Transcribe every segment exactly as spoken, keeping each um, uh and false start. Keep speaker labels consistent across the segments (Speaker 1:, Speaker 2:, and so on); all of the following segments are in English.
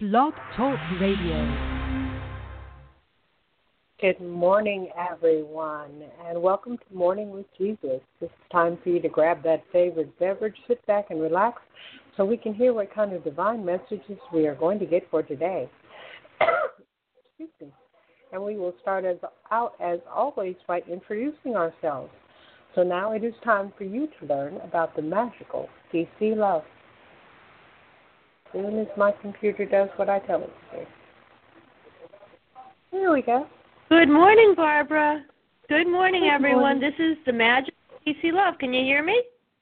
Speaker 1: Blog Talk Radio.
Speaker 2: Good morning, everyone, and welcome to Morning with Jesus. It's time for you to grab that favorite beverage, sit back, and relax so we can hear what kind of divine messages we are going to get for today. Excuse me. And we will start as, out, as always, by introducing ourselves. So now it is time for you to learn about the magical D C love. As soon as my computer does what I tell it to do. There we go.
Speaker 3: Good morning, Barbara. Good morning,
Speaker 2: Good
Speaker 3: everyone.
Speaker 2: morning.
Speaker 3: This is the Magic D C Love. Can you hear me?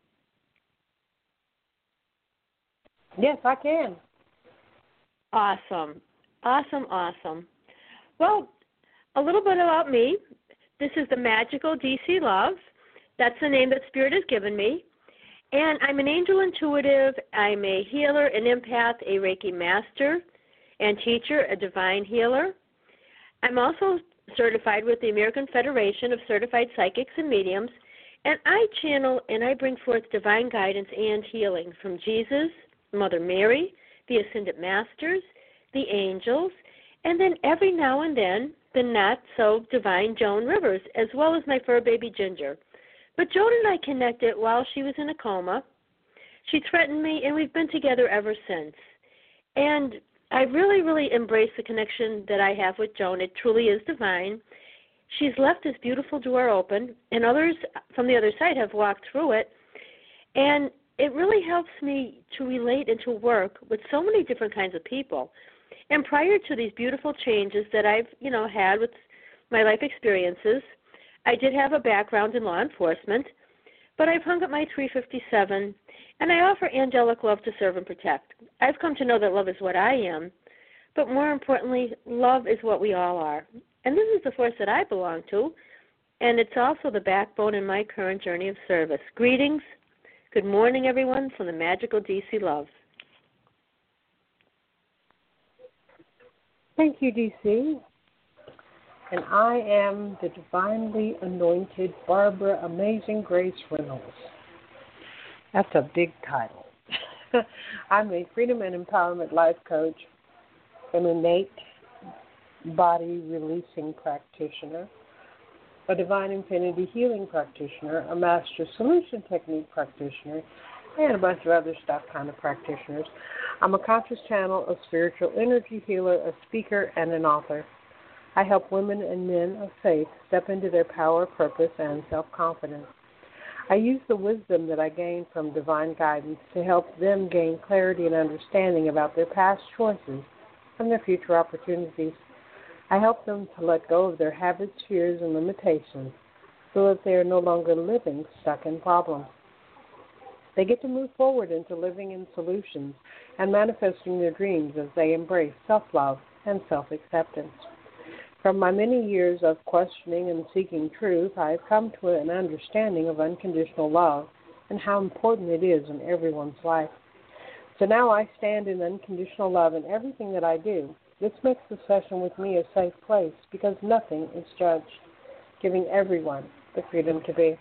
Speaker 2: Yes, I can.
Speaker 3: Awesome. Awesome, awesome. Well, a little bit about me. This is the Magical D C Love. That's the name that Spirit has given me. And I'm an angel intuitive. I'm a healer, an empath, a Reiki master and teacher, a divine healer. I'm also certified with the American Federation of Certified Psychics and Mediums, and I channel and I bring forth divine guidance and healing from Jesus, Mother Mary, the Ascended Masters, the angels, and then every now and then the not-so-divine Joan Rivers, as well as my fur baby Ginger. But Joan and I connected while she was in a coma. She threatened me, and we've been together ever since. And I really, really embrace the connection that I have with Joan. It truly is divine. She's left this beautiful door open, and others from the other side have walked through it. And it really helps me to relate and to work with so many different kinds of people. And prior to these beautiful changes that I've, you know, had with my life experiences, I did have a background in law enforcement, but I've hung up my three fifty-seven, and I offer angelic love to serve and protect. I've come to know that love is what I am, but more importantly, love is what we all are. And this is the force that I belong to, and it's also the backbone in my current journey of service. Greetings. Good morning, everyone, from the Magical D C Love.
Speaker 2: Thank you, D C. And I am the divinely anointed Barbara Amazing Grace Reynolds. That's a big title. I'm a freedom and empowerment life coach, an innate body releasing practitioner, a divine infinity healing practitioner, a master solution technique practitioner, and a bunch of other stuff kind of practitioners. I'm a conscious channel, a spiritual energy healer, a speaker, and an author. I help women and men of faith step into their power, purpose, and self-confidence. I use the wisdom that I gain from divine guidance to help them gain clarity and understanding about their past choices and their future opportunities. I help them to let go of their habits, fears, and limitations so that they are no longer living stuck in problems. They get to move forward into living in solutions and manifesting their dreams as they embrace self-love and self-acceptance. From my many years of questioning and seeking truth, I have come to an understanding of unconditional love and how important it is in everyone's life. So now I stand in unconditional love in everything that I do. This makes the session with me a safe place because nothing is judged, giving everyone the freedom to be.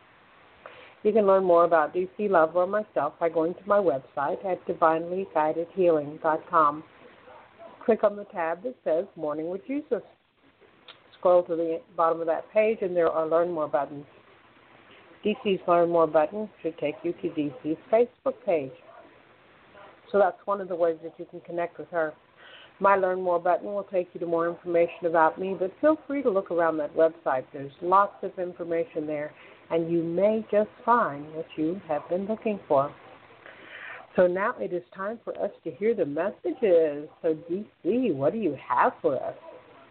Speaker 2: You can learn more about D C Love or myself by going to my website at divinely guided healing dot com. Click on the tab that says Morning with Jesus. Scroll to the bottom of that page, and there are Learn More buttons. D C's Learn More button should take you to D C's Facebook page. So that's one of the ways that you can connect with her. My Learn More button will take you to more information about me, but feel free to look around that website. There's lots of information there, and you may just find what you have been looking for. So now it is time for us to hear the messages. So D C, what do you have for us?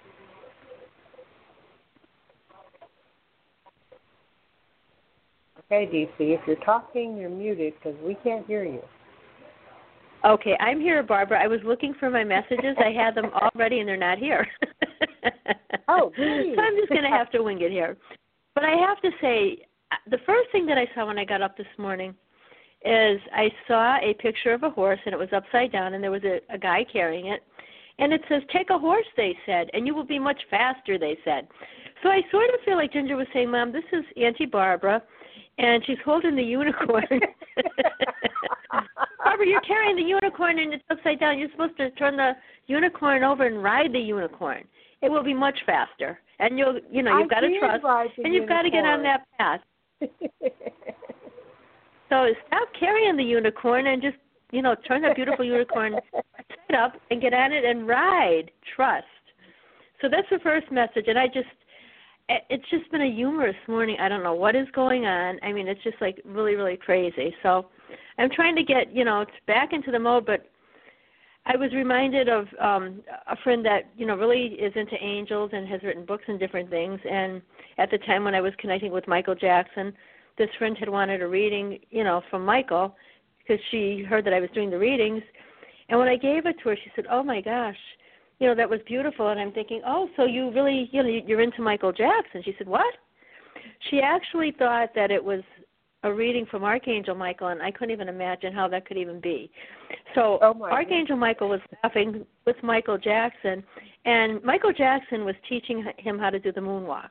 Speaker 2: Okay, D C, if you're talking, you're muted because we can't hear you.
Speaker 3: Okay, I'm here, Barbara. I was looking for my messages. I had them all ready, and they're not here.
Speaker 2: Oh, really?
Speaker 3: So I'm just going to have to wing it here. But I have to say, the first thing that I saw when I got up this morning is I saw a picture of a horse, and it was upside down, and there was a, a guy carrying it. And it says, take a horse, they said, and you will be much faster, they said. So I sort of feel like Ginger was saying, Mom, this is Auntie Barbara, and she's holding the unicorn. Barbara, you're carrying the unicorn and it's upside down. You're supposed to turn the unicorn over and ride the unicorn. It will be much faster. And you'll, you know, you've got to trust, and you've got to get on that path. So stop carrying the unicorn and just, you know, turn that beautiful unicorn sit up and get on it and ride. Trust. So that's the first message. And I just, it's just been a humorous morning. I don't know what is going on. I mean, it's just like really, really crazy. So I'm trying to get, you know, back into the mode, but I was reminded of um, a friend that, you know, really is into angels and has written books and different things. And at the time when I was connecting with Michael Jackson, this friend had wanted a reading, you know, from Michael because she heard that I was doing the readings. And when I gave it to her, she said, oh, my gosh, you know, that was beautiful. And I'm thinking, oh, so you really, you know, you're into Michael Jackson. She said, what? She actually thought that it was a reading from Archangel Michael, and I couldn't even imagine how that could even be. So
Speaker 2: oh
Speaker 3: Archangel
Speaker 2: God.
Speaker 3: Michael was laughing with Michael Jackson, and Michael Jackson was teaching him how to do the moonwalk.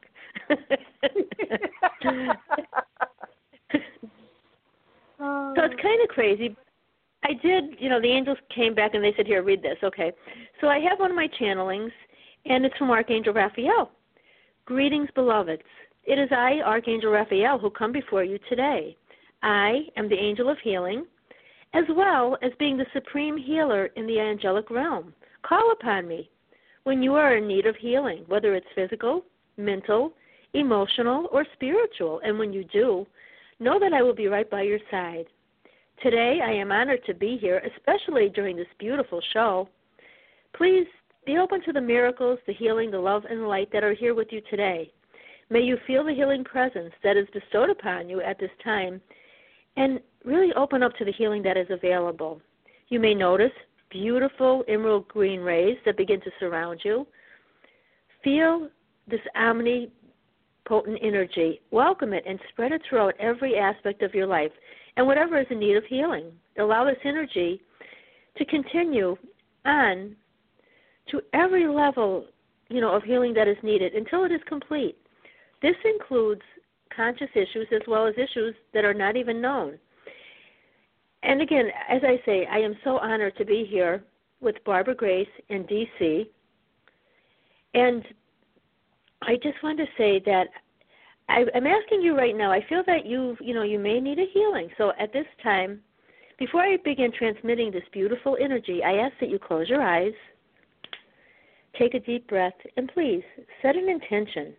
Speaker 2: oh.
Speaker 3: So it's kind of crazy. I did, you know, the angels came back and they said, here, read this. Okay. So I have one of my channelings, and it's from Archangel Raphael. Greetings, beloveds. It is I, Archangel Raphael, who come before you today. I am the angel of healing, as well as being the supreme healer in the angelic realm. Call upon me when you are in need of healing, whether it's physical, mental, emotional, or spiritual. And when you do, know that I will be right by your side. Today, I am honored to be here, especially during this beautiful show. Please be open to the miracles, the healing, the love, and the light that are here with you today. May you feel the healing presence that is bestowed upon you at this time, and really open up to the healing that is available. You may notice beautiful emerald green rays that begin to surround you. Feel this omnipotent energy. Welcome it and spread it throughout every aspect of your life and whatever is in need of healing. Allow this energy to continue on to every level, you know, of healing that is needed until it is complete. This includes conscious issues as well as issues that are not even known. And again, as I say, I am so honored to be here with Barbara Grace in D C. And I just want to say that I, I'm asking you right now, I feel that you, you know, you may need a healing. So at this time, before I begin transmitting this beautiful energy, I ask that you close your eyes, take a deep breath, and please set an intention.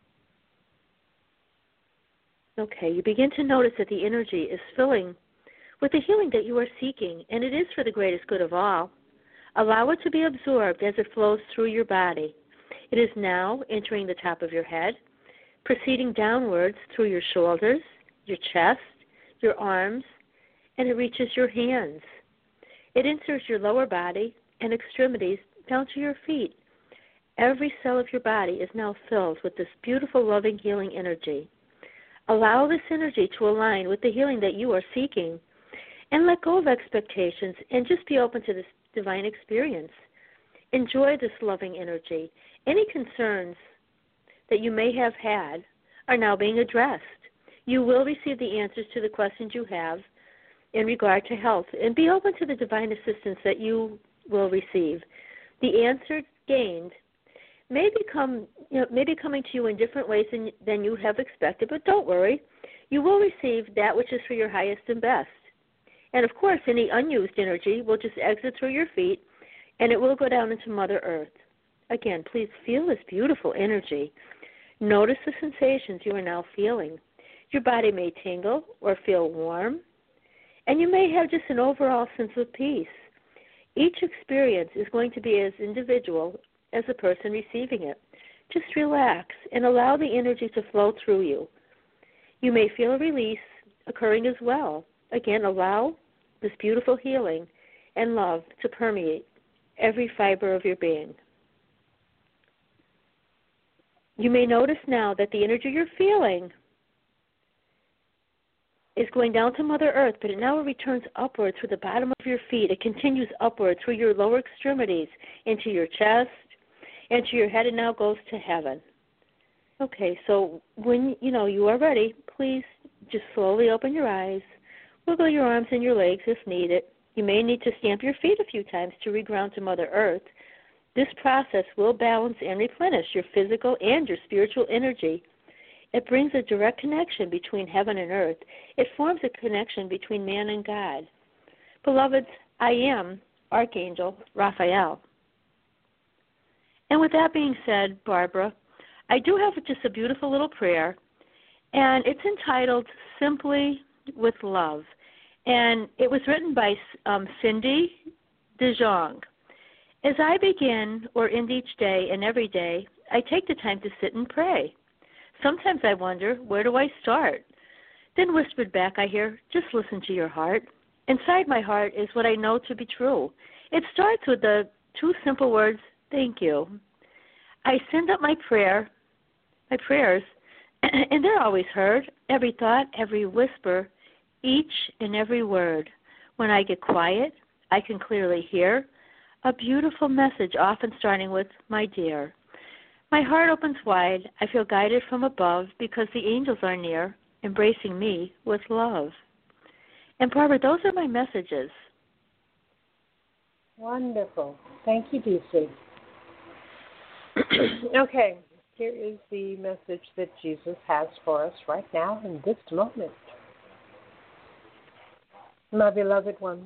Speaker 3: Okay, you begin to notice that the energy is filling with the healing that you are seeking, and it is for the greatest good of all. Allow it to be absorbed as it flows through your body. It is now entering the top of your head, proceeding downwards through your shoulders, your chest, your arms, and it reaches your hands. It enters your lower body and extremities down to your feet. Every cell of your body is now filled with this beautiful, loving, healing energy. Allow this energy to align with the healing that you are seeking, and let go of expectations and just be open to this divine experience. Enjoy this loving energy. Any concerns that you may have had are now being addressed. You will receive the answers to the questions you have in regard to health, and be open to the divine assistance that you will receive. The answer gained may become, you know, may be coming to you in different ways than, than you have expected, but don't worry. You will receive that which is for your highest and best. And, of course, any unused energy will just exit through your feet, and it will go down into Mother Earth. Again, please feel this beautiful energy. Notice the sensations you are now feeling. Your body may tingle or feel warm, and you may have just an overall sense of peace. Each experience is going to be as individual as the person receiving it. Just relax and allow the energy to flow through you. You may feel a release occurring as well. Again, allow this beautiful healing and love to permeate every fiber of your being. You may notice now that the energy you're feeling is going down to Mother Earth, but it now returns upward through the bottom of your feet. It continues upward through your lower extremities into your chest, into your head, and now goes to heaven. Okay, so when you know you are ready, please just slowly open your eyes, wiggle your arms and your legs if needed, You may need to stamp your feet a few times to reground to Mother Earth. This process will balance and replenish your physical and your spiritual energy. It brings a direct connection between heaven and earth. It forms a connection between man and God. Beloveds, I am Archangel Raphael. And with that being said, Barbara, I do have just a beautiful little prayer, and it's entitled Simply with Love. And it was written by um, Cindy DeJong. As I begin or end each day and every day, I take the time to sit and pray. Sometimes I wonder, where do I start? Then whispered back I hear, just listen to your heart. Inside my heart is what I know to be true. It starts with the two simple words, thank you. I send up my prayer, my prayers, and they're always heard, every thought, every whisper, each and every word. When I get quiet, I can clearly hear a beautiful message, often starting with, my dear. My heart opens wide. I feel guided from above because the angels are near, embracing me with love. And Barbara, those are my messages.
Speaker 2: Wonderful. Thank you, D C. Okay, here is the message that Jesus has for us right now in this moment. My beloved ones,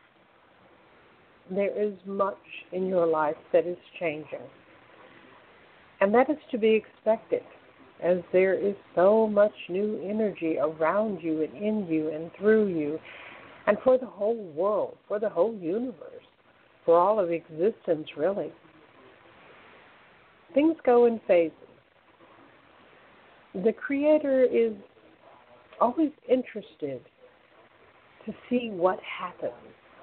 Speaker 2: there is much in your life that is changing. And that is to be expected, as there is so much new energy around you and in you and through you, and for the whole world, for the whole universe, for all of existence, really. Things go in phases. The Creator is always interested to see what happens.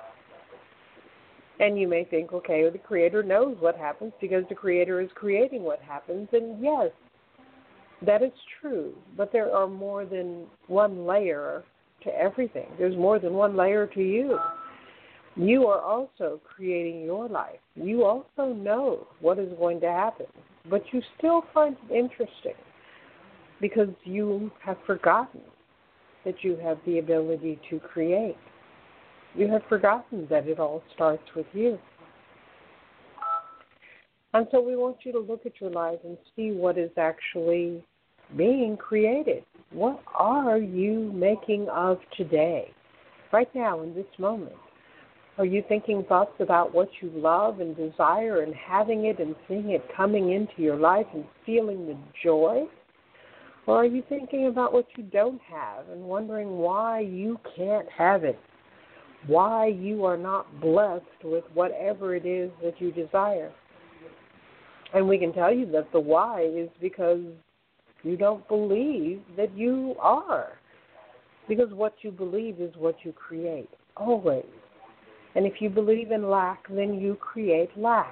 Speaker 2: And you may think, okay, the Creator knows what happens because the Creator is creating what happens. And yes, that is true. But there are more than one layer to everything. There's more than one layer to you. You are also creating your life. You also know what is going to happen. But you still find it interesting because you have forgotten that you have the ability to create. You have forgotten that it all starts with you. And so we want you to look at your life and see what is actually being created. What are you making of today, right now in this moment? Are you thinking thoughts about what you love and desire and having it and seeing it coming into your life and feeling the joy? Or are you thinking about what you don't have and wondering why you can't have it? Why you are not blessed with whatever it is that you desire? And we can tell you that the why is because you don't believe that you are. Because what you believe is what you create, always. And if you believe in lack, then you create lack.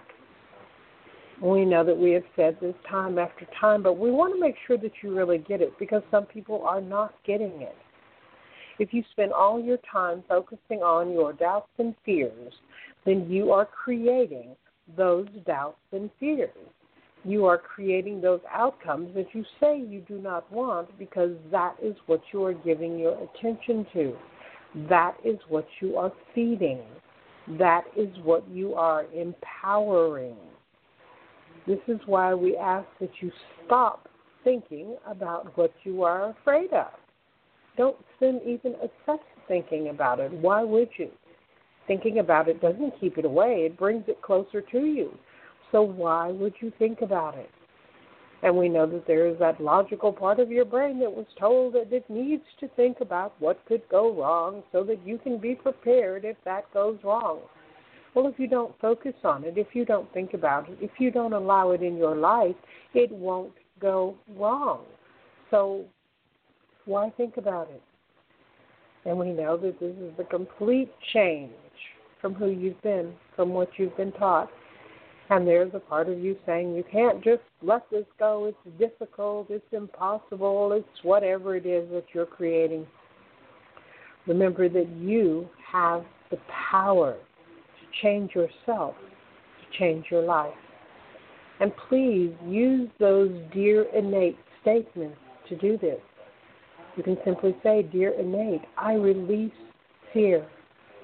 Speaker 2: We know that we have said this time after time, but we want to make sure that you really get it because some people are not getting it. If you spend all your time focusing on your doubts and fears, then you are creating those doubts and fears. You are creating those outcomes that you say you do not want because that is what you are giving your attention to. That is what you are feeding. That is what you are empowering. This is why we ask that you stop thinking about what you are afraid of. Don't spend even a second thinking about it. Why would you? Thinking about it doesn't keep it away. It brings it closer to you. So why would you think about it? And we know that there is that logical part of your brain that was told that it needs to think about what could go wrong so that you can be prepared if that goes wrong. Well, if you don't focus on it, if you don't think about it, if you don't allow it in your life, it won't go wrong. So why think about it? And we know that this is the complete change from who you've been, from what you've been taught. And there's a part of you saying you can't just let this go. It's difficult. It's impossible. It's whatever it is that you're creating. Remember that you have the power to change yourself, to change your life. And please use those dear innate statements to do this. You can simply say, Dear innate, I release fear.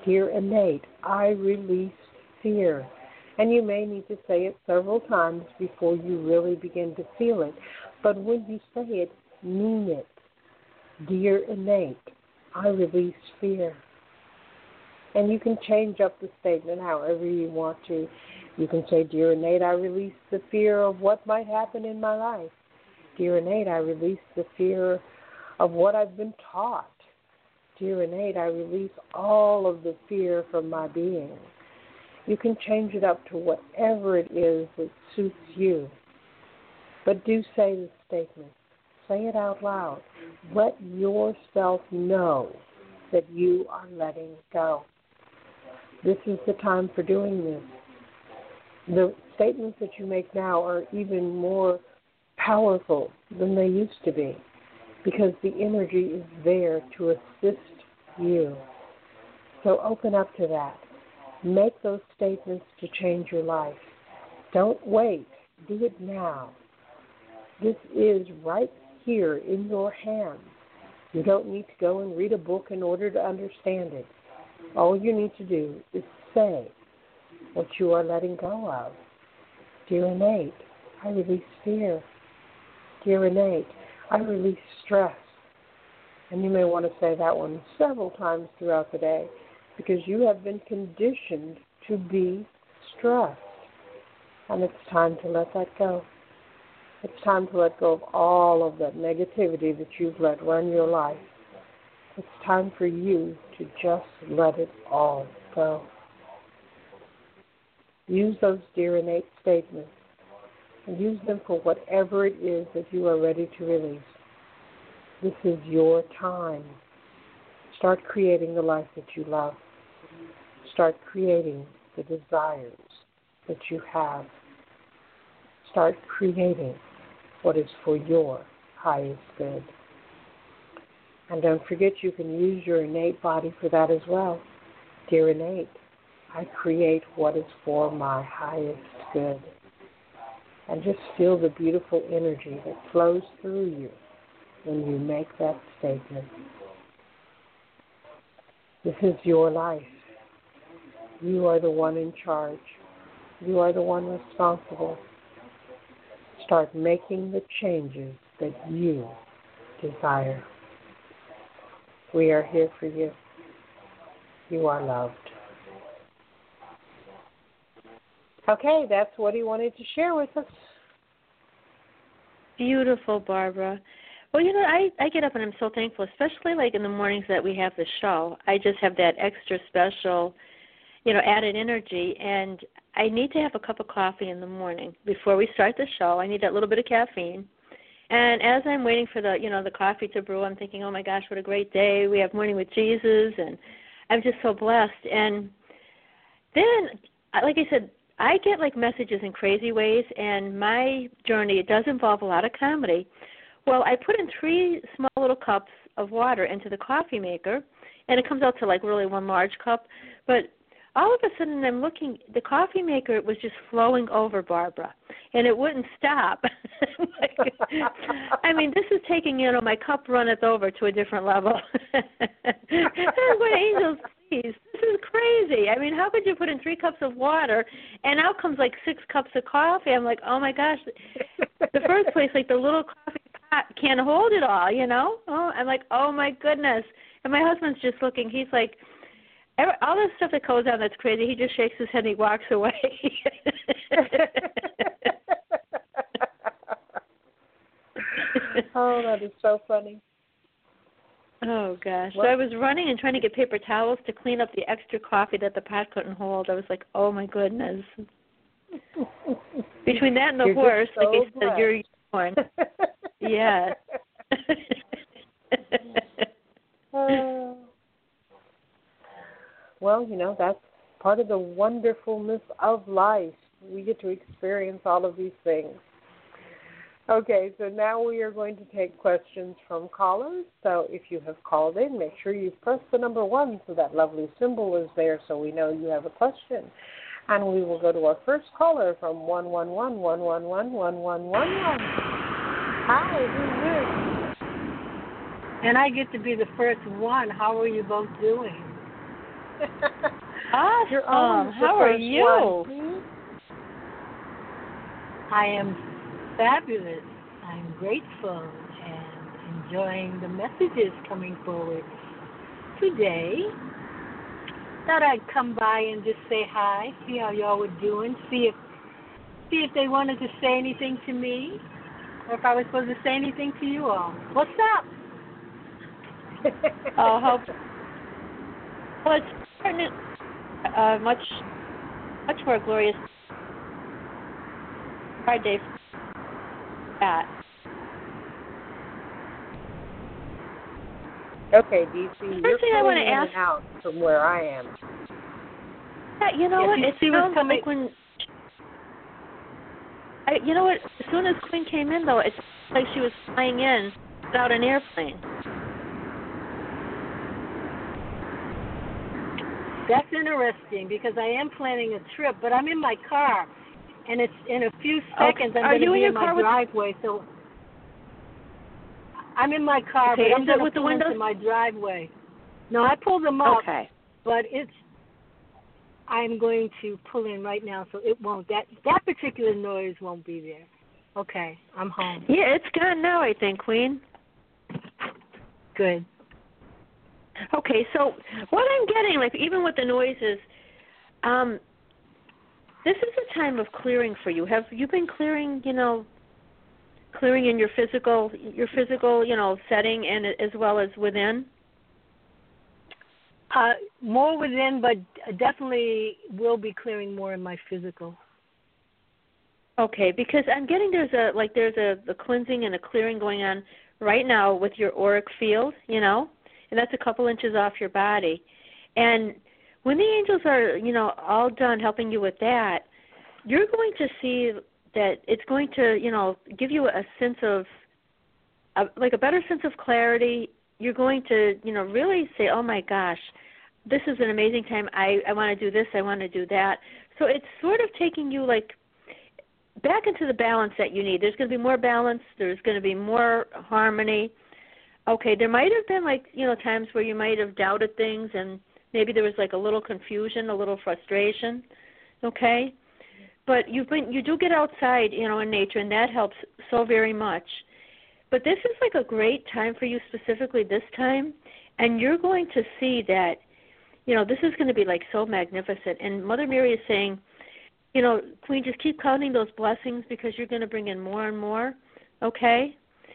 Speaker 2: Dear innate, I release fear. And you may need to say it several times before you really begin to feel it. But when you say it, mean it. Dear innate, I release fear. And you can change up the statement however you want to. You can say, Dear innate, I release the fear of what might happen in my life. Dear innate, I release the fear of what I've been taught. Dear innate, I release all of the fear from my being. You can change it up to whatever it is that suits you. But do say the statement. Say it out loud. Let yourself know that you are letting go. This is the time for doing this. The statements that you make now are even more powerful than they used to be because the energy is there to assist you. So open up to that. Make those statements to change your life. Don't wait. Do it now. This is right here in your hands. You don't need to go and read a book in order to understand it. All you need to do is say what you are letting go of. Dear innate, I release fear. Dear innate, I release stress. And you may want to say that one several times throughout the day because you have been conditioned to be stressed. And it's time to let that go. It's time to let go of all of that negativity that you've let run your life. It's time for you to just let it all go. Use those dear innate statements and use them for whatever it is that you are ready to release. This is your time. Start creating the life that you love. Start creating the desires that you have. Start creating what is for your highest good. And don't forget you can use your innate body for that as well. Dear innate, I create what is for my highest good. And just feel the beautiful energy that flows through you when you make that statement. This is your life. You are the one in charge. You are the one responsible. Start making the changes that you desire. We are here for you. You are loved. Okay, that's what he wanted to share with us.
Speaker 3: Beautiful, Barbara. Well, you know, I, I get up and I'm so thankful, especially like in the mornings that we have the show. I just have that extra special, you know, added energy, and I need to have a cup of coffee in the morning before we start the show. I need that little bit of caffeine. And as I'm waiting for the, you know, the coffee to brew, I'm thinking, oh my gosh, what a great day. We have Morning with Jesus, and I'm just so blessed. And then, like I said, I get like messages in crazy ways, and my journey, it does involve a lot of comedy. Well, I put in three small little cups of water into the coffee maker, and it comes out to like really one large cup. But all of a sudden I'm looking, the coffee maker was just flowing over, Barbara, and it wouldn't stop. Like, I mean, this is taking, you know, my cup runneth over to a different level. I'm going, angels, please, this is crazy. I mean, how could you put in three cups of water, and out comes like six cups of coffee? I'm like, oh my gosh. The first place, like the little coffee pot can't hold it all, you know? Oh, I'm like, oh my goodness. And my husband's just looking, he's like, all this stuff that goes on that's crazy, he just shakes his head and he walks away.
Speaker 2: Oh, that is so funny.
Speaker 3: Oh, gosh.
Speaker 2: What?
Speaker 3: So I was running and trying to get paper towels to clean up the extra coffee that the pot couldn't hold. I was like, oh, my goodness. Between that and the
Speaker 2: you're
Speaker 3: horse,
Speaker 2: so
Speaker 3: like I said,
Speaker 2: blessed.
Speaker 3: you're a unicorn. Yeah.
Speaker 2: uh, well, you know, that's part of the wonderfulness of life. We get to experience all of these things. Okay, so now we are going to take questions from callers. So if you have called in, make sure you press the number one so that lovely symbol is there so we know you have a question. And we will go to our first caller from one one one, one one one, one one one one. Hi, who's this?
Speaker 4: And I get to be the first one. How are you both doing?
Speaker 3: Awesome. How are you?
Speaker 2: One.
Speaker 4: I am fabulous. I'm grateful and enjoying the messages coming forward today. Thought I'd come by and just say hi, see how y'all were doing, see if see if they wanted to say anything to me, or if I was supposed to say anything to you all. What's up?
Speaker 3: Oh, how well, it's starting uh, much much more glorious Friday for that.
Speaker 2: Okay, D C,
Speaker 3: First
Speaker 2: you're
Speaker 3: thing I
Speaker 2: coming
Speaker 3: want to
Speaker 2: in
Speaker 3: ask,
Speaker 2: and out from where I am.
Speaker 3: Yeah, you know
Speaker 4: Yes,
Speaker 3: what?
Speaker 4: you
Speaker 3: It
Speaker 4: see what's
Speaker 3: sounds
Speaker 4: coming-
Speaker 3: like when I, you know what? As soon as Queen came in, though, it's like she was flying in without an airplane.
Speaker 4: That's interesting because I am planning a trip, but I'm in my car, and it's in a few seconds
Speaker 3: Okay.
Speaker 4: I'm
Speaker 3: Are
Speaker 4: going
Speaker 3: you
Speaker 4: to
Speaker 3: in
Speaker 4: be
Speaker 3: your
Speaker 4: in my
Speaker 3: car with-
Speaker 4: driveway. So I'm in my car,
Speaker 3: Okay,
Speaker 4: but
Speaker 3: is
Speaker 4: I'm
Speaker 3: it
Speaker 4: going to
Speaker 3: with the
Speaker 4: pull into
Speaker 3: windows?
Speaker 4: my driveway. No, I pulled them up,
Speaker 3: Okay.
Speaker 4: but it's. I'm going to pull in right now, so it won't. That that particular noise won't be there. Okay, I'm home.
Speaker 3: Yeah, it's gone now, I think, Queen.
Speaker 4: Good.
Speaker 3: Okay, so what I'm getting, like even with the noises, um, this is a time of clearing for you. Have you been clearing, you know, clearing in your physical, your physical, you know, setting, and as well as within?
Speaker 4: Uh, more within, but definitely will be clearing more in my physical.
Speaker 3: Okay, because I'm getting there's a like there's a, a cleansing and a clearing going on right now with your auric field, you know, and that's a couple inches off your body. And when the angels are, you know, all done helping you with that, you're going to see that it's going to, you know, give you a sense of, a, like a better sense of clarity. You're going to, you know, really say, oh my gosh, this is an amazing time. I, I want to do this. I want to do that. So it's sort of taking you like back into the balance that you need. There's going to be more balance. There's going to be more harmony. Okay, there might have been like, you know, times where you might have doubted things and maybe there was like a little confusion, a little frustration. Okay? But you've been, you do get outside, you know, in nature, and that helps so very much. But this is like a great time for you specifically this time, and you're going to see that, you know, this is going to be like so magnificent. And Mother Mary is saying, you know, Queen, just keep counting those blessings because you're going to bring in more and more, okay?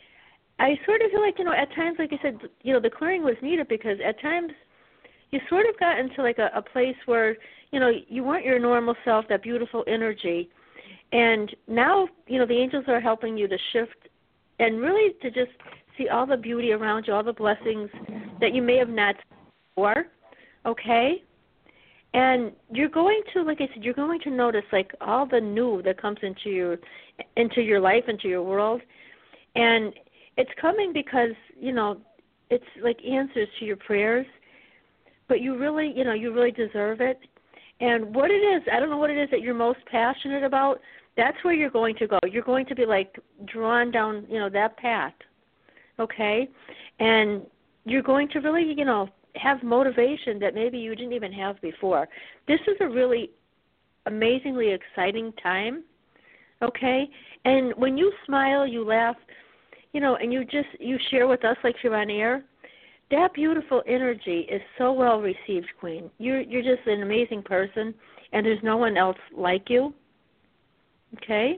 Speaker 3: I sort of feel like, you know, at times, like I said, you know, the clearing was needed because at times you sort of got into like a, a place where, you know, you weren't your normal self, that beautiful energy. And now, you know, the angels are helping you to shift and really to just see all the beauty around you, all the blessings that you may have not seen before, okay? And you're going to, like I said, you're going to notice like all the new that comes into your into your life, into your world. And it's coming because, you know, it's like answers to your prayers. But you really, you know, you really deserve it. And what it is, I don't know what it is that you're most passionate about, that's where you're going to go. You're going to be like drawn down, you know, that path, okay? And you're going to really, you know, have motivation that maybe you didn't even have before. This is a really amazingly exciting time, okay? And when you smile, you laugh, you know, and you just, you share with us like you're on air, that beautiful energy is so well received, Queen. You're, you're just an amazing person, and there's no one else like you. Okay?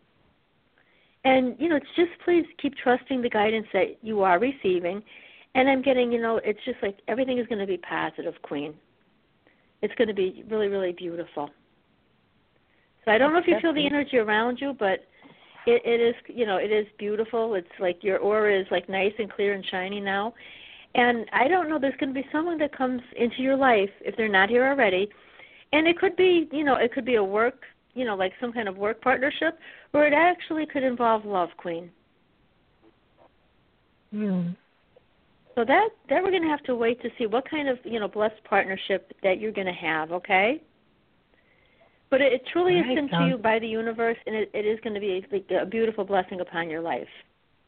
Speaker 3: And, you know, it's just please keep trusting the guidance that you are receiving. And I'm getting, you know, it's just like everything is going to be positive, Queen. It's going to be really, really beautiful. So I don't know if you feel the energy around you, but it, it is, you know, it is beautiful. It's like your aura is like nice and clear and shiny now. And I don't know, there's going to be someone that comes into your life, if they're not here already. And it could be, you know, it could be a work, you know, like some kind of work partnership, or it actually could involve love, Queen.
Speaker 4: Mm.
Speaker 3: So that, that we're going to have to wait to see what kind of, you know, blessed partnership that you're going to have, okay? But it, it truly
Speaker 4: right,
Speaker 3: is sent
Speaker 4: sounds-
Speaker 3: to you by the universe, and it, it is going to be a, a beautiful blessing upon your life.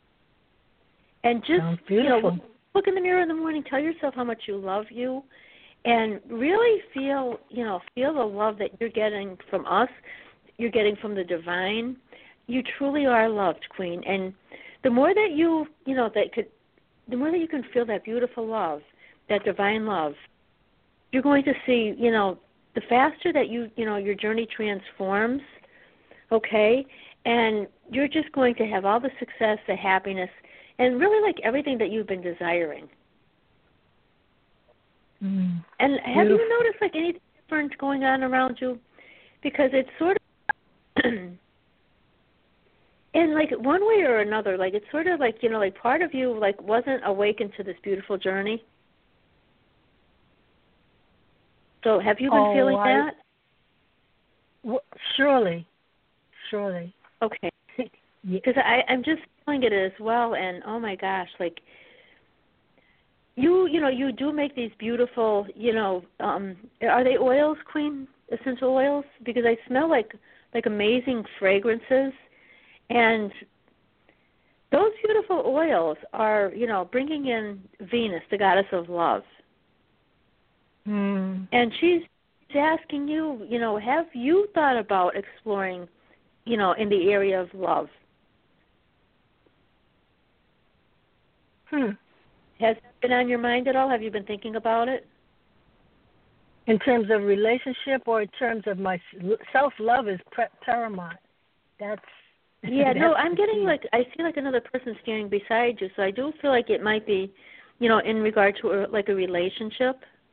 Speaker 3: And just,
Speaker 4: Sounds
Speaker 3: you know,
Speaker 4: beautiful.
Speaker 3: look in the mirror in the morning, tell yourself how much you love you, and really feel, you know, feel the love that you're getting from us, you're getting from the divine. You truly are loved, Queen. And the more that you, you know, that could, the more that you can feel that beautiful love, that divine love, you're going to see, you know, the faster that you, you know, your journey transforms, okay, and you're just going to have all the success, the happiness, and really like everything that you've been desiring.
Speaker 4: Mm,
Speaker 3: and have
Speaker 4: beautiful.
Speaker 3: you noticed like anything different going on around you? Because it's sort of, in like one way or another, like it's sort of like, you know, like part of you like wasn't awakened to this beautiful journey. So have you been
Speaker 4: Oh,
Speaker 3: feeling
Speaker 4: I,
Speaker 3: that?
Speaker 4: Well, surely, surely.
Speaker 3: Okay.
Speaker 4: Yeah.
Speaker 3: Because I I'm just feeling it as well, and oh my gosh, like you you know you do make these beautiful, you know, um, are they oils, Queen? Essential oils? Because I smell like like amazing fragrances, and those beautiful oils are, you know, bringing in Venus, the goddess of love.
Speaker 4: Mm.
Speaker 3: And she's asking you, you know, have you thought about exploring, you know, in the area of love?
Speaker 4: Hmm.
Speaker 3: Has it been on your mind at all? Have you been thinking about it?
Speaker 4: In terms of relationship or in terms of my self-love is pre- paramount. That's
Speaker 3: Yeah, no,
Speaker 4: that's
Speaker 3: I'm
Speaker 4: the
Speaker 3: getting
Speaker 4: key.
Speaker 3: like, I see like another person standing beside you, so I do feel like it might be, you know, in regard to a, like a relationship.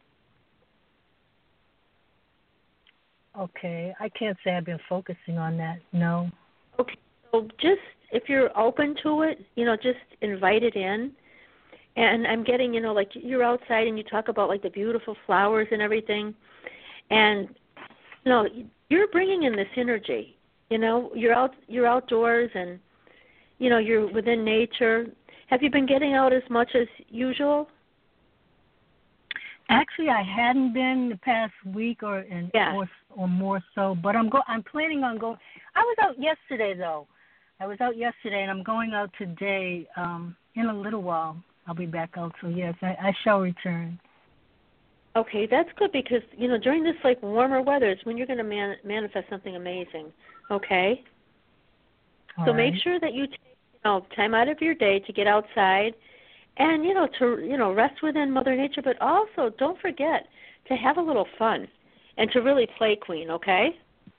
Speaker 4: Okay, I can't say I've been focusing on that, no.
Speaker 3: Okay, so just if you're open to it, you know, just invite it in. And I'm getting, you know, like you're outside and you talk about like the beautiful flowers and everything. And, you know, you're bringing in this energy, you know, you're out, you're outdoors and, you know, you're within nature. Have you been getting out as much as usual?
Speaker 4: Actually, I hadn't been the past week or in,
Speaker 3: Yeah.
Speaker 4: or or more so, but I'm go. I'm planning on going. I was out yesterday though. I was out yesterday, and I'm going out today. Um, in a little while, I'll be back out. So yes, I, I shall return.
Speaker 3: Okay, that's good because, you know, during this like warmer weather, it's when you're going to man- manifest something amazing. Okay.
Speaker 4: All
Speaker 3: so
Speaker 4: right.
Speaker 3: make sure that you take, you know, time out of your day to get outside. And, you know, to, you know, rest within Mother Nature, but also don't forget to have a little fun and to really play, Queen, okay?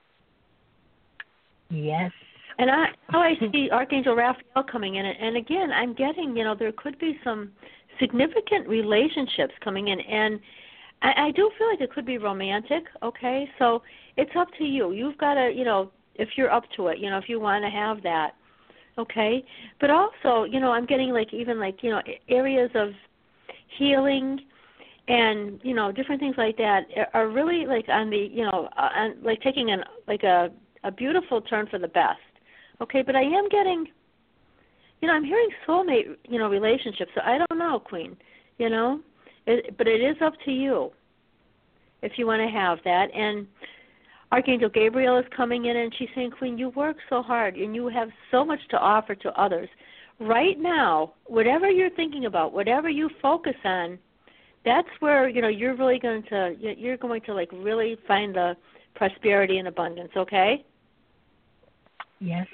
Speaker 4: Yes.
Speaker 3: And I, now I see Archangel Raphael coming in, and again, I'm getting, you know, there could be some significant relationships coming in, and I, I do feel like it could be romantic, okay? So it's up to you. You've got to, you know, if you're up to it, you know, if you want to have that. Okay, but also, you know, I'm getting like even like, you know, areas of healing and, you know, different things like that are really like on the, you know, on, like taking an like a, a beautiful turn for the best. Okay, but I am getting, you know, I'm hearing soulmate, you know, relationships. So I don't know, Queen, you know, it, but it is up to you if you want to have that. And Archangel Gabriel is coming in, and she's saying, Queen, you work so hard, and you have so much to offer to others. Right now, whatever you're thinking about, whatever you focus on, that's where, you know, you're really going to, you're going to, like, really find the prosperity and abundance, okay?
Speaker 4: Yes.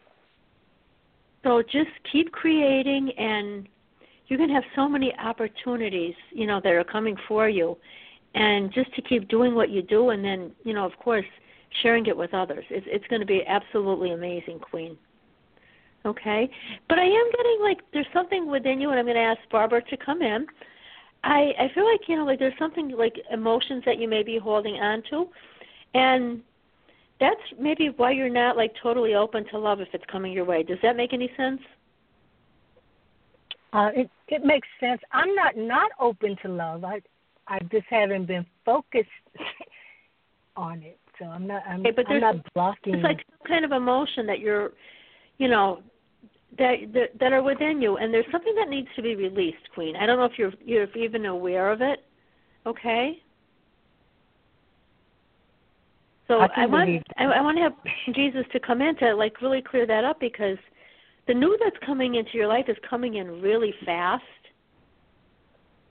Speaker 3: So just keep creating, and you're going to have so many opportunities, you know, that are coming for you. And just to keep doing what you do, and then, you know, of course, sharing it with others. It's, it's going to be absolutely amazing, Queen. Okay? But I am getting, like, there's something within you, and I'm going to ask Barbara to come in. I, I feel like, you know, like there's something, like emotions that you may be holding on to. And that's maybe why you're not, like, totally open to love if it's coming your way. Does that make any sense?
Speaker 4: Uh, it, it makes sense. I'm not not open to love. I I just haven't been focused on it, so I'm not. I'm,
Speaker 3: okay, but
Speaker 4: I'm not blocking.
Speaker 3: It's like some kind of emotion that you're, you know, that, that that are within you, and there's something that needs to be released, Queen. I don't know if you're you're even aware of it. Okay. So
Speaker 4: I,
Speaker 3: I want I, I want to have Jesus to come in to like really clear that up, because the new that's coming into your life is coming in really fast.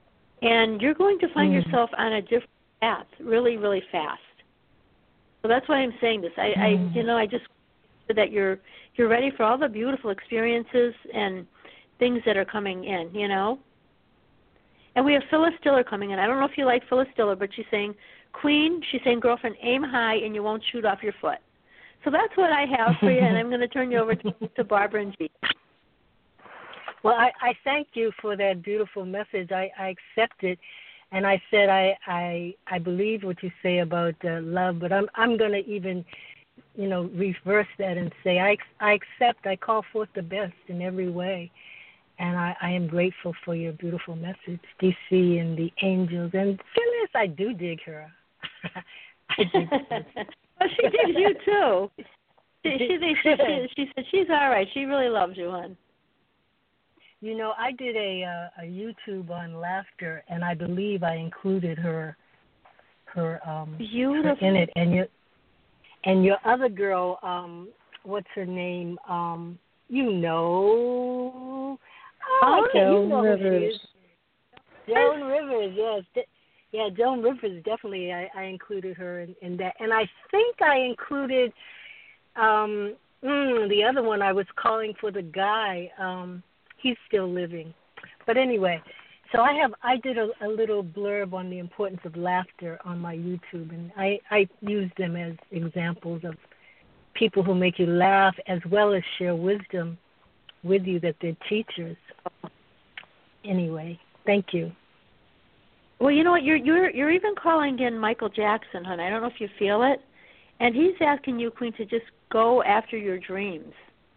Speaker 3: and you're going to find
Speaker 2: mm.
Speaker 3: yourself on a different path really, really fast. So that's why I'm saying this. I,
Speaker 2: mm.
Speaker 3: I you know, I just that you're you're ready for all the beautiful experiences and things that are coming in, you know. And we have Phyllis Diller coming in. I don't know if you like Phyllis Diller, but she's saying, Queen, she's saying, girlfriend, aim high and you won't shoot off your foot. So that's what I have for you, and I'm going to turn you over to, to Barbara and G.
Speaker 4: Well, I, I thank you for that beautiful message. I, I accept it, and I said I I, I believe what you say about uh, love, but I'm I'm going to even, you know, reverse that and say I I accept. I call forth the best in every way, and I, I am grateful for your beautiful message, D C and the angels, and Phyllis. I do dig her. I dig her.
Speaker 3: Well, she digs you too. She she, thinks she she she said she's all right. She really loves you, hon.
Speaker 4: You know, I did a uh, a YouTube on laughter, and I believe I included her her um
Speaker 3: Beautiful.
Speaker 4: her in it. And your and your other girl, um, what's her name? Um, you know, oh, okay,
Speaker 2: Joan
Speaker 4: you know who she
Speaker 2: Rivers.
Speaker 4: is. Joan Rivers, yes. Yeah, Joan Rivers, definitely. I, I included her in, in that. And I think I included um, mm, the other one. I was calling for the guy. Um, he's still living. But anyway, so I have I did a, a little blurb on the importance of laughter on my YouTube. And I, I use them as examples of people who make you laugh as well as share wisdom with you that they're teachers. Anyway, thank you.
Speaker 3: Well, you know what? You're you're you're even calling in Michael Jackson, hon. I don't know if you feel it, and he's asking you, Queen, to just go after your dreams.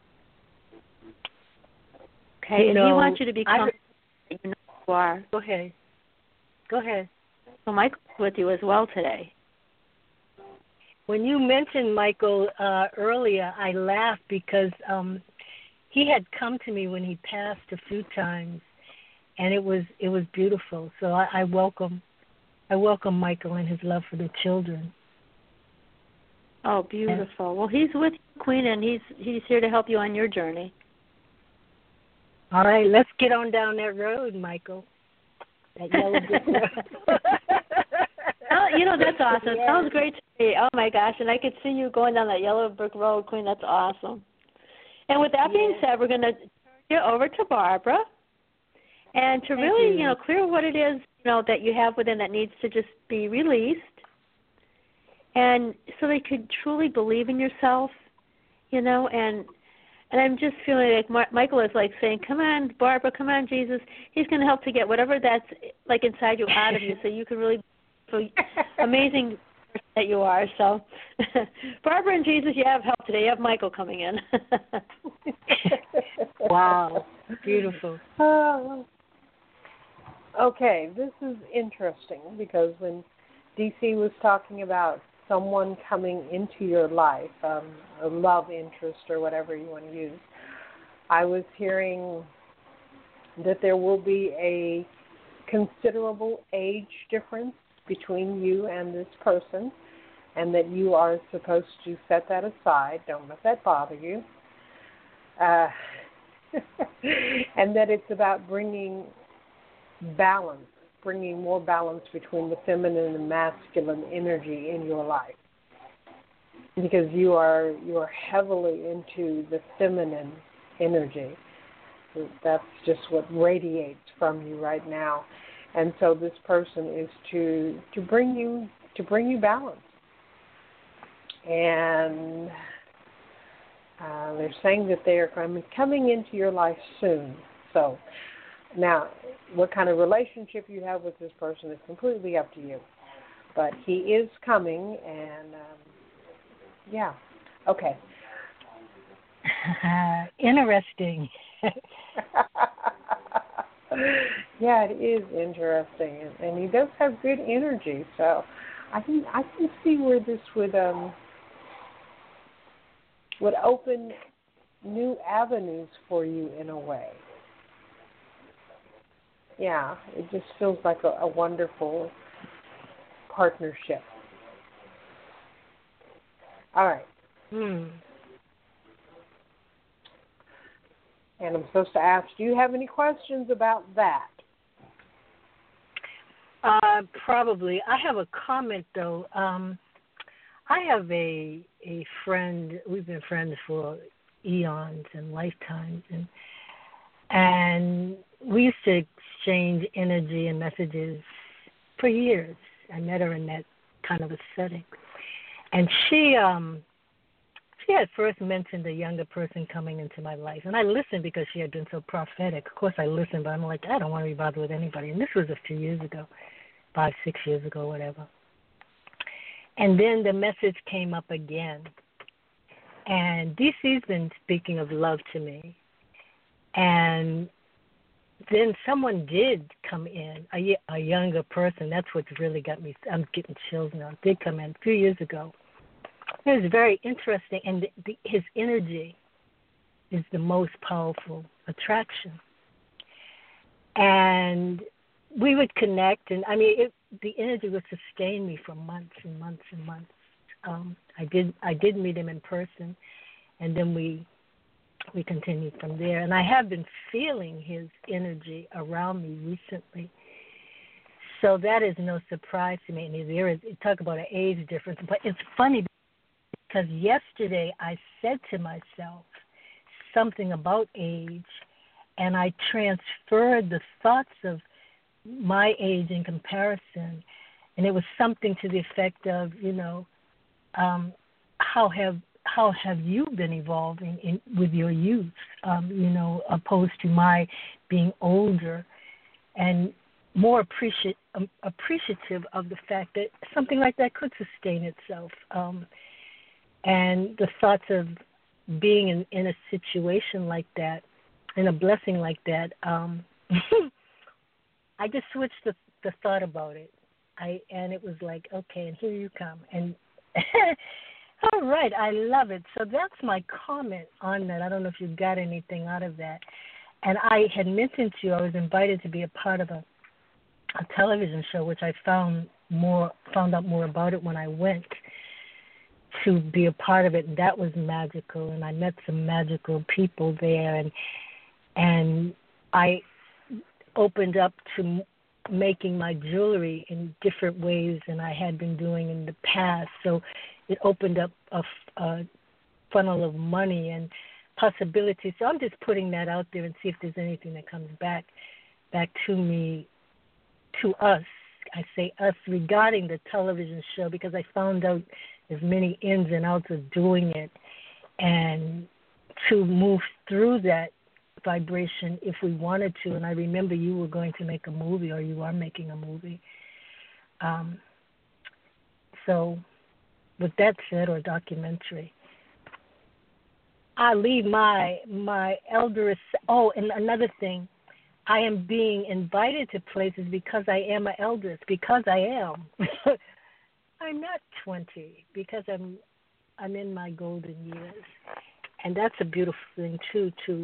Speaker 3: Okay,
Speaker 4: You
Speaker 3: and
Speaker 4: know,
Speaker 3: he wants you to become
Speaker 4: I,
Speaker 3: you know who you are.
Speaker 4: Go ahead. Go ahead.
Speaker 3: So Michael's with you as well today.
Speaker 4: When you mentioned Michael uh, earlier, I laughed because um, he had come to me when he passed a few times. And it was it was beautiful. So I, I welcome I welcome Michael and his love for the children.
Speaker 3: Oh, beautiful. Well, he's with you, Queen, and he's he's here to help you on your journey.
Speaker 4: All right, let's get on down that road, Michael. That yellow brick road.
Speaker 3: Oh, you know, that's awesome.
Speaker 4: Yes.
Speaker 3: Sounds great to me. Oh, my gosh, and I could see you going down that yellow brick road, Queen. That's awesome. And with that being
Speaker 4: Yes.
Speaker 3: said, we're going to turn you over to Barbara. And to
Speaker 4: Thank
Speaker 3: really,
Speaker 4: you.
Speaker 3: you know, clear what it is, you know, that you have within that needs to just be released. And so they could truly believe in yourself, you know, and and I'm just feeling like Mar- Michael is like saying, come on, Barbara, come on, Jesus. He's going to help to get whatever that's like inside you out of you so you can really be amazing person that you are. So Barbara and Jesus, you have help today. You have Michael coming in.
Speaker 4: Wow, beautiful.
Speaker 2: Uh, okay, this is interesting because when D C was talking about someone coming into your life, um, a love interest or whatever you want to use, I was hearing that there will be a considerable age difference between you and this person, and that you are supposed to set that aside. Don't let that bother you. Uh, and that it's about bringing balance, bringing more balance between the feminine and masculine energy in your life. Because you are you are heavily into the feminine energy. That's just what radiates from you right now. And so this person is to to bring you to bring you balance. And uh, they're saying that they are coming into your life soon. So now, what kind of relationship you have with this person is completely up to you. But he is coming, and um, yeah, okay.
Speaker 4: Interesting.
Speaker 2: Yeah, it is interesting, and, and he does have good energy. So I can I can see where this would um would open new avenues for you in a way. Yeah, it just feels like a, a wonderful partnership. All right.
Speaker 4: Hmm.
Speaker 2: And I'm supposed to ask, do you have any questions about that?
Speaker 4: Uh, probably. I have a comment though. Um, I have a a friend. We've been friends for eons and lifetimes, and and we used to exchange energy and messages for years. I met her in that kind of a setting, and she um she had first mentioned a younger person coming into my life, and I listened because she had been so prophetic. Of course, I listened, but I'm like, I don't want to be bothered with anybody. And this was a few years ago, five, six years ago, whatever. And then the message came up again, and D C's been speaking of love to me, and then someone did come in, a, a younger person. That's what's really got me. I'm getting chills now. Did come in a few years ago. It was very interesting, and the, the, his energy is the most powerful attraction. And we would connect, and I mean, it, the energy would sustain me for months and months and months. Um, I did, I did meet him in person, and then we, we continued from there. And I have been feeling his energy around me recently, so that is no surprise to me. And there is, talk about an age difference, but it's funny because yesterday I said to myself something about age, and I transferred the thoughts of my age in comparison, and it was something to the effect of, you know, um, how have how have you been evolving in, with your youth, um, you know, opposed to my being older, and more appreciate, um, appreciative of the fact that something like that could sustain itself, um, and the thoughts of being in, in a situation like that, in a blessing like that. Um, I just switched the, the thought about it. I and it was like, okay, and here you come. And all right, I love it. So that's my comment on that. I don't know if you got anything out of that. And I had mentioned to you I was invited to be a part of a, a television show, which I found more found out more about it when I went to be a part of it, and that was magical. And I met some magical people there, and and I opened up to making my jewelry in different ways than I had been doing in the past. So it opened up a, a funnel of money and possibilities. So I'm just putting that out there and see if there's anything that comes back back to me, to us. I say us regarding the television show, because I found out there's many ins and outs of doing it, and to move through that vibration if we wanted to. And I remember you were going to make a movie, or you are making a movie. Um, so with that said, or documentary, I leave my my elders. Oh, and another thing, I am being invited to places because I am an eldest, because I am. I'm not twenty, because I'm I'm in my golden years. And that's a beautiful thing too, to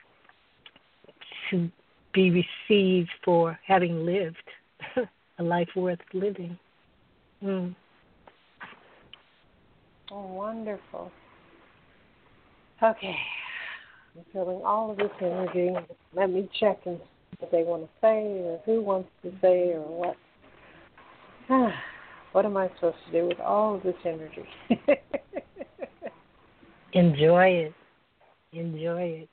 Speaker 4: to be received for having lived a life worth living. Mm.
Speaker 2: Oh, wonderful. Okay. I'm feeling all of this energy. Let me check and see what they want to say, or who wants to say, or what. What am I supposed to do with all of this energy?
Speaker 4: Enjoy it. Enjoy it.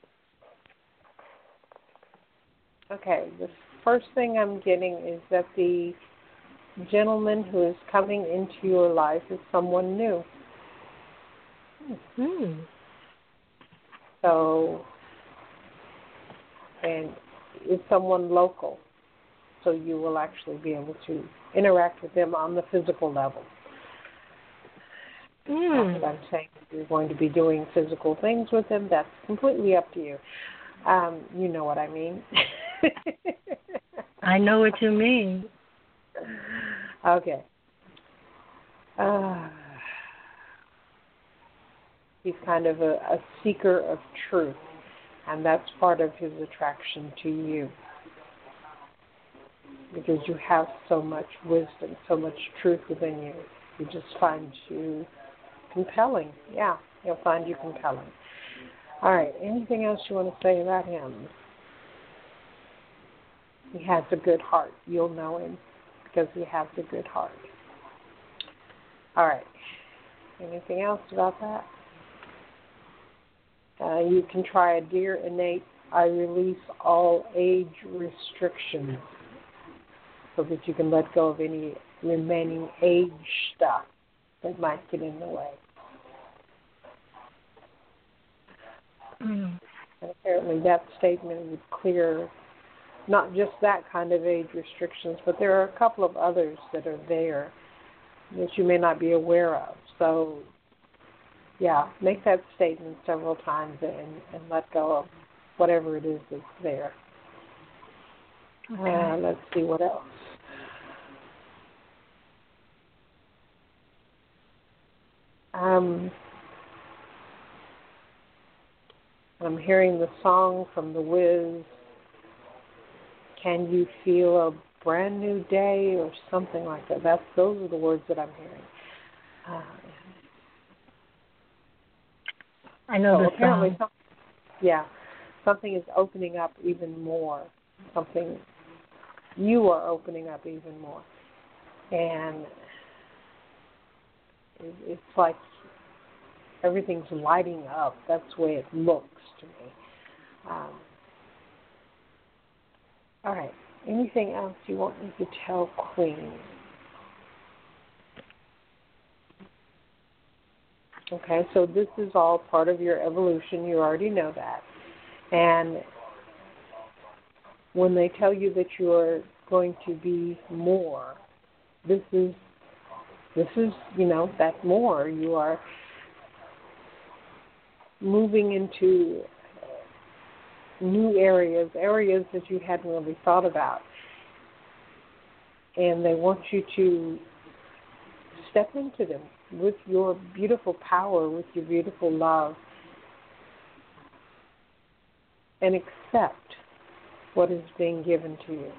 Speaker 2: Okay, the first thing I'm getting is that the gentleman who is coming into your life is someone new.
Speaker 4: Hmm.
Speaker 2: So, and it's someone local, so you will actually be able to interact with them on the physical level.
Speaker 4: Mm.
Speaker 2: Not that I'm saying you're going to be doing physical things with them. That's completely up to you. Um, you know what I mean.
Speaker 4: I know what you mean.
Speaker 2: Okay. Uh, he's kind of a, a seeker of truth, and that's part of his attraction to you, because you have so much wisdom, so much truth within you. He just finds you compelling. Yeah, he'll find you compelling. All right, anything else you want to say about him? He has a good heart. You'll know him. because he has a good heart. All right. Anything else about that? Uh, you can try a Dear Innate, I release all age restrictions so that you can let go of any remaining age stuff that might get in the way.
Speaker 4: Mm.
Speaker 2: And apparently that statement would clear not just that kind of age restrictions, but there are a couple of others that are there that you may not be aware of. So, yeah, make that statement several times and, and let go of whatever it is that's there.
Speaker 4: Okay.
Speaker 2: Uh, let's see what else. Um, I'm hearing the song from The Wiz, Can You Feel a Brand New Day, or something like that. That's those are the words that I'm hearing. Uh,
Speaker 4: I know
Speaker 2: so
Speaker 4: the
Speaker 2: apparently
Speaker 4: song.
Speaker 2: Some, yeah, something is opening up even more. Something, you are opening up even more. And it, it's like everything's lighting up. That's the way it looks to me. Um, all right. Anything else you want me to tell Queen? Okay, so this is all part of your evolution. You already know that. And when they tell you that you are going to be more, this is, this is, you know, that more. You are moving into new areas, areas that you hadn't really thought about. And they want you to step into them with your beautiful power, with your beautiful love, and accept what is being given to you.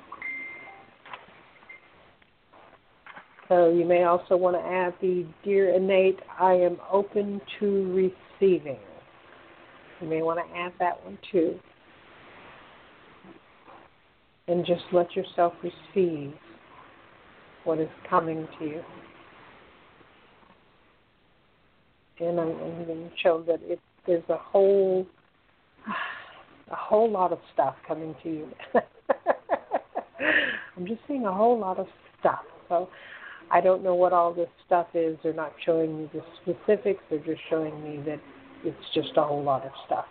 Speaker 2: So you may also want to add the Dear Innate, I am open to receiving. You may want to add that one too. And just let yourself receive what is coming to you. And I'm, I'm going to show that it, there's a whole, a whole lot of stuff coming to you. I'm just seeing a whole lot of stuff. So I don't know what all this stuff is. They're not showing me the specifics. They're just showing me that it's just a whole lot of stuff.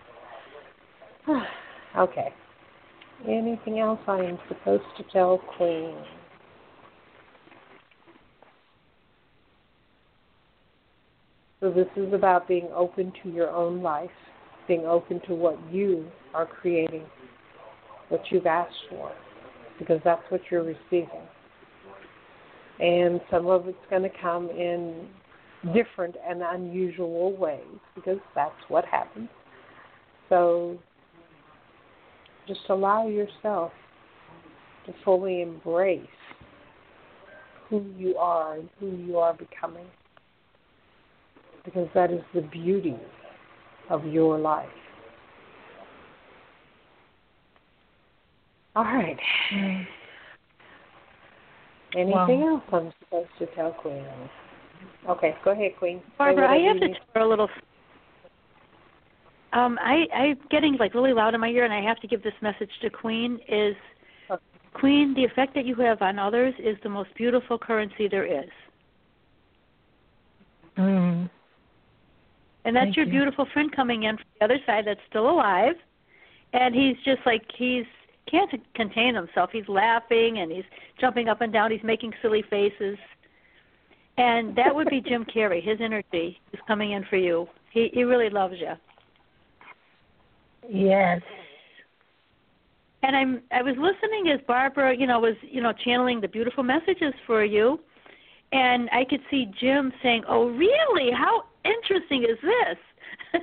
Speaker 2: Okay. Anything else I am supposed to tell Queen? So this is about being open to your own life, being open to what you are creating, what you've asked for, because that's what you're receiving. And some of it's going to come in different and unusual ways, because that's what happens. So just allow yourself to fully embrace who you are and who you are becoming, because that is the beauty of your life. All right. Anything
Speaker 4: Wow.
Speaker 2: else I'm supposed to tell Queen? Okay, go ahead, Queen.
Speaker 3: Barbara, I have to
Speaker 2: need.
Speaker 3: tell her a little. Um, I, I'm getting like really loud in my ear, and I have to give this message to Queen. Is
Speaker 2: Okay.
Speaker 3: Queen, the effect that you have on others is the most beautiful currency there is.
Speaker 4: Mm.
Speaker 3: And that's
Speaker 4: Thank
Speaker 3: your
Speaker 4: you.
Speaker 3: beautiful friend coming in from the other side that's still alive. And he's just like, he's can't contain himself. He's laughing and he's jumping up and down. He's making silly faces. And that would be Jim Carrey. His energy is coming in for you. He he really loves you.
Speaker 4: Yes.
Speaker 3: And I'm I was listening as Barbara, you know, was, you know, channeling the beautiful messages for you. And I could see Jim saying, "Oh, really? How interesting is this?"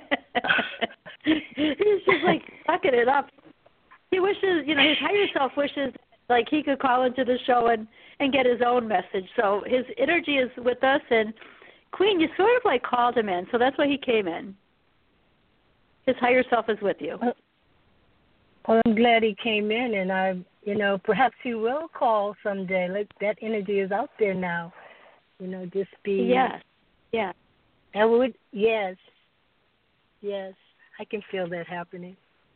Speaker 3: He's just like sucking it up. He wishes, you know, his higher self wishes like he could call into the show and, and get his own message. So his energy is with us. And Queen, you sort of like called him in, so that's why he came in. His higher self is with you.
Speaker 4: Well, I'm glad he came in, and I you know, perhaps he will call someday. Like that energy is out there now. You know, just be.
Speaker 3: Yes. Yeah.
Speaker 4: I would. Yes. Yes. I can feel that happening.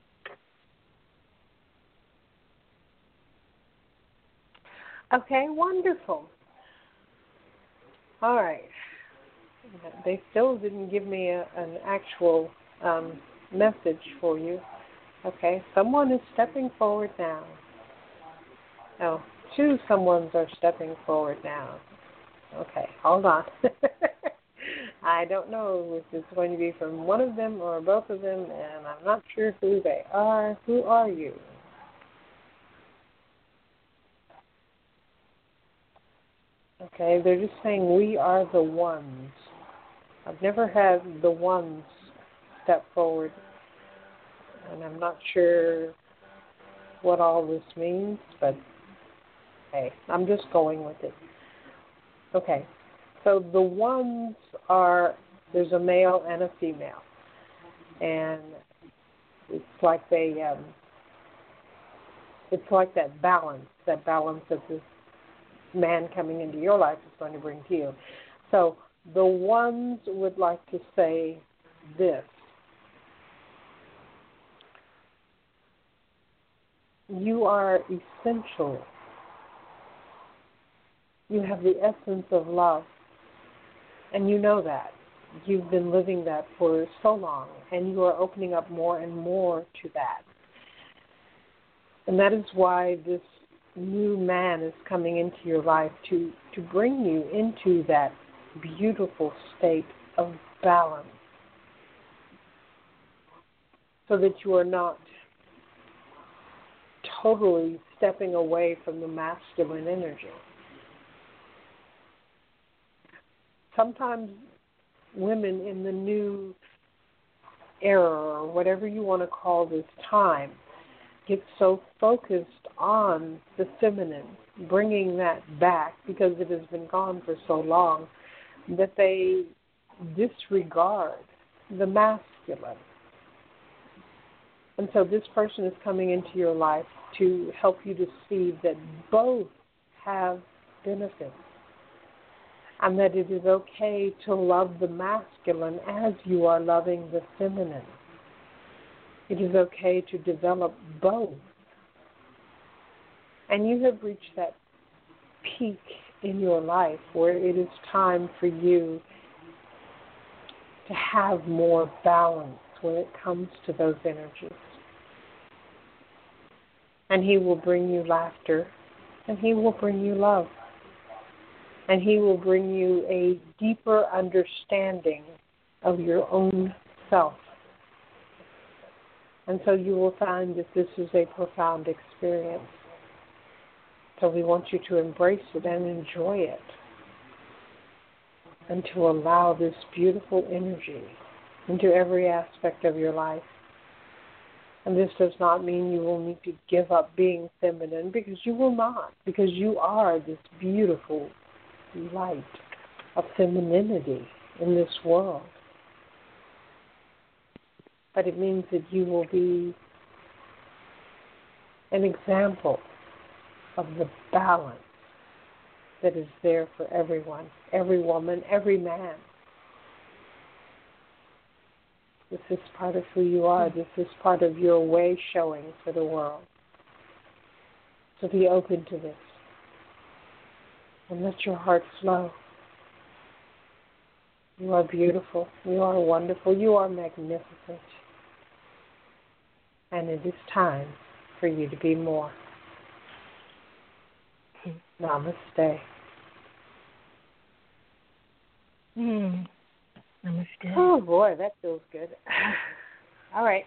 Speaker 2: Okay, wonderful. All right. They still didn't give me a, an actual um, message for you. Okay, someone is stepping forward now. Oh, two someones are stepping forward now. Okay, hold on. I don't know if it's going to be from one of them or both of them, and I'm not sure who they are. Who are you? Okay, they're just saying we are the ones. I've never had the ones step forward, and I'm not sure what all this means, but hey, I'm just going with it. Okay, so the ones are, there's a male and a female, and it's like they, um, it's like that balance, that balance that this man coming into your life is going to bring to you. So the ones would like to say this. You are essential. You have the essence of love, and you know that. You've been living that for so long, and you are opening up more and more to that. And that is why this new man is coming into your life to, to bring you into that beautiful state of balance, so that you are not totally stepping away from the masculine energy. Sometimes women in the new era, or whatever you want to call this time, get so focused on the feminine, bringing that back because it has been gone for so long, that they disregard the masculine. And so this person is coming into your life to help you to see that both have benefits, and that it is okay to love the masculine as you are loving the feminine. It is okay to develop both. And you have reached that peak in your life where it is time for you to have more balance when it comes to those energies. And he will bring you laughter, and he will bring you love, and he will bring you a deeper understanding of your own self. And so you will find that this is a profound experience. So we want you to embrace it and enjoy it, and to allow this beautiful energy into every aspect of your life. And this does not mean you will need to give up being feminine, because you will not, because you are this beautiful light of femininity in this world. But it means that you will be an example of the balance that is there for everyone, every woman, every man. This is part of who you are. This is part of your way showing for the world. So be open to this, and let your heart flow. You are beautiful. You are wonderful. You are magnificent. And it is time for you to be more. Namaste.
Speaker 4: Mm. Namaste.
Speaker 2: Oh, boy, that feels good. All right.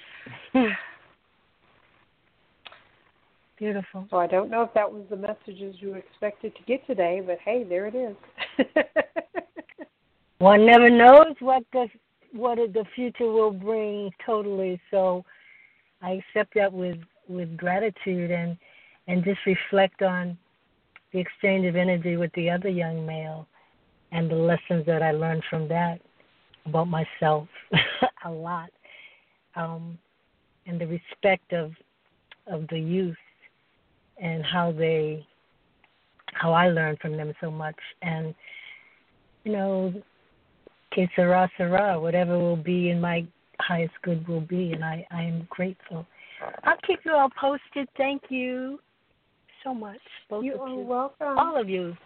Speaker 4: Beautiful.
Speaker 2: So I don't know if that was the messages you expected to get today, but hey, there it is.
Speaker 4: One never knows what the what the future will bring totally. So I accept that with, with gratitude, and and just reflect on the exchange of energy with the other young male and the lessons that I learned from that about myself a lot, um, and the respect of of the youth and how they, how I learned from them so much. And, you know, que sera, sera, whatever will be in my highest good will be, and I, I am grateful. I'll keep you all posted. Thank you so much, both
Speaker 2: You
Speaker 4: of
Speaker 2: are
Speaker 4: you.
Speaker 2: welcome.
Speaker 4: All of you.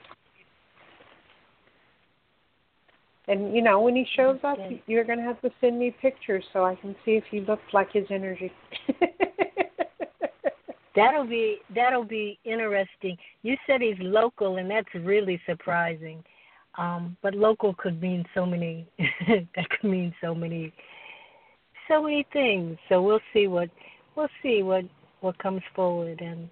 Speaker 2: And, you know, when he shows up,
Speaker 4: Okay.
Speaker 2: you're going to have to send me pictures so I can see if he looks like his energy.
Speaker 4: That'll be that'll be interesting. You said he's local, and that's really surprising. Um, but local could mean so many. that could mean so many, so many things. So we'll see what we'll see what what comes forward, and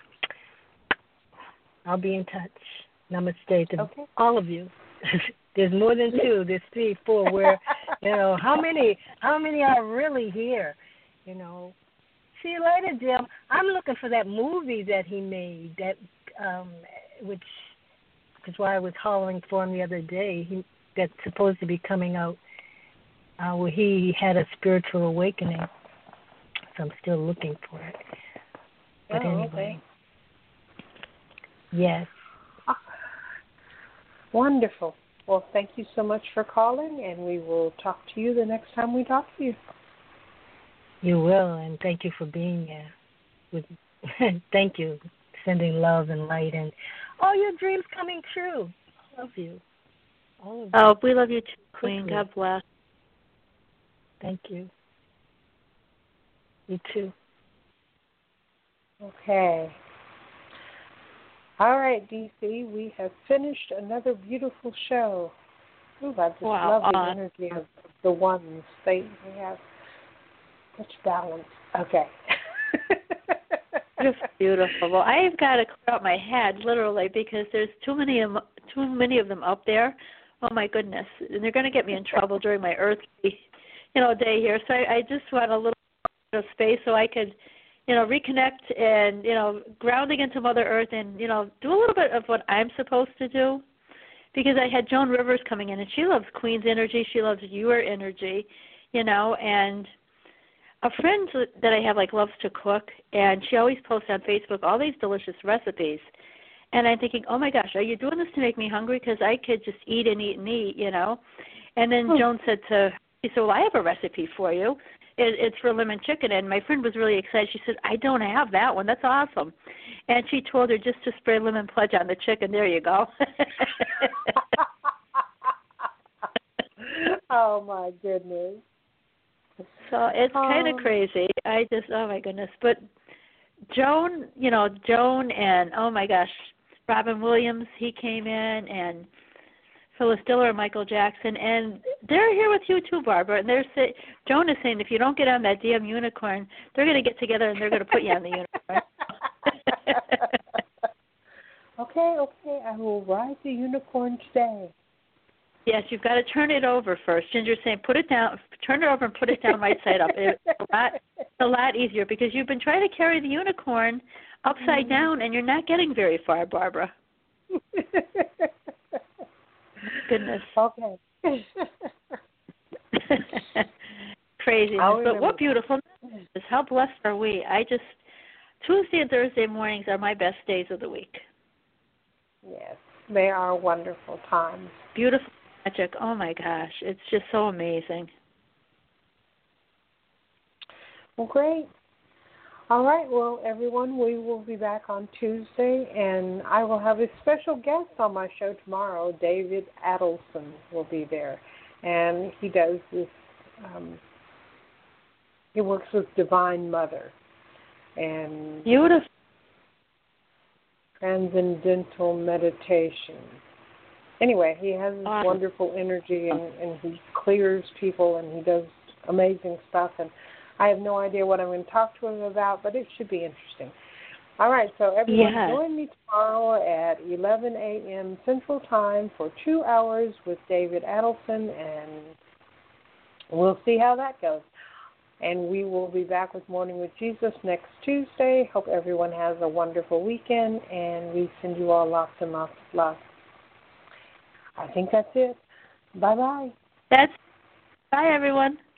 Speaker 4: I'll be in touch. Namaste to
Speaker 2: Okay.
Speaker 4: all of you. There's more than two. There's three, four. Where, you know, how many? How many are really here? You know. See you later, Jim. I'm looking for that movie that he made. That, um, which is why I was hollering for him the other day. He that's supposed to be coming out. Uh, where he had a spiritual awakening. So I'm still looking for it. But
Speaker 2: Oh,
Speaker 4: anyway.
Speaker 2: okay.
Speaker 4: Yes.
Speaker 2: Wonderful. Well, thank you so much for calling, and we will talk to you the next time we talk to you.
Speaker 4: You will, and thank you for being there. With, thank you, sending love and light, and all your dreams coming true. I love you. All of you.
Speaker 3: Oh, we love you too, Queen.
Speaker 4: Quickly.
Speaker 3: God bless.
Speaker 4: Thank you. You too.
Speaker 2: Okay. All right, D C, we have finished another beautiful show. Ooh, I just
Speaker 3: Wow,
Speaker 2: love the
Speaker 3: uh,
Speaker 2: energy of the ones. They, they have such balance. Okay.
Speaker 3: Just beautiful. Well, I've got to clear out my head literally because there's too many of 'em- too many of them up there. Oh my goodness, and they're going to get me in trouble during my earthly, you know, day here. So I, I just want a little bit of space so I could, you know, reconnect and you know, grounding into Mother Earth and you know, do a little bit of what I'm supposed to do. Because I had Joan Rivers coming in, and she loves Queen's energy. She loves your energy, you know, and a friend that I have like loves to cook, and she always posts on Facebook all these delicious recipes. And I'm thinking, oh my gosh, are you doing this to make me hungry? Because I could just eat and eat and eat, you know. And then
Speaker 2: Hmm.
Speaker 3: Joan said to, she said, well, I have a recipe for you. It, it's for lemon chicken. And my friend was really excited. She said, I don't have that one. That's awesome. And she told her just to spray lemon pledge on the chicken. There you go.
Speaker 2: Oh, my goodness.
Speaker 3: So it's kind of
Speaker 2: Um,
Speaker 3: crazy. I just, oh my goodness. But Joan, you know, Joan and, oh my gosh, Robin Williams, he came in, and Phyllis Diller and Michael Jackson, and they're here with you too, Barbara. And they're say, Joan is saying if you don't get on that damn unicorn, they're going to get together and they're going to put you on the unicorn.
Speaker 2: Okay, okay, I will ride the unicorn today.
Speaker 3: Yes, you've got to turn it over first. Ginger's saying put it down, turn it over and put it down right side up. It's a lot, it's a lot easier because you've been trying to carry the unicorn upside down and you're not getting very far, Barbara. Goodness.
Speaker 2: Okay.
Speaker 3: Craziness.
Speaker 2: I'll
Speaker 3: But
Speaker 2: remember.
Speaker 3: what beautiful news. How blessed are we? I just, Tuesday and Thursday mornings are my best days of the week.
Speaker 2: Yes, they are wonderful times.
Speaker 3: Beautiful magic. Oh my gosh. It's just so amazing.
Speaker 2: Well, great. All right, well, everyone, we will be back on Tuesday, and I will have a special guest on my show tomorrow. David Adelson will be there, and he does this, um, he works with Divine Mother and
Speaker 3: Beautiful.
Speaker 2: transcendental meditation. Anyway, he has this
Speaker 3: Awesome.
Speaker 2: wonderful energy, and, and he clears people, and he does amazing stuff, and I have no idea what I'm going to talk to him about, but it should be interesting. All right, so everyone
Speaker 3: Yes.
Speaker 2: join me tomorrow at eleven a.m. Central Time for two hours with David Adelson, and we'll see how that goes. And we will be back with Morning with Jesus next Tuesday. Hope everyone has a wonderful weekend, and we send you all lots and lots of love. I think that's it. Bye-bye.
Speaker 3: That's, bye everyone.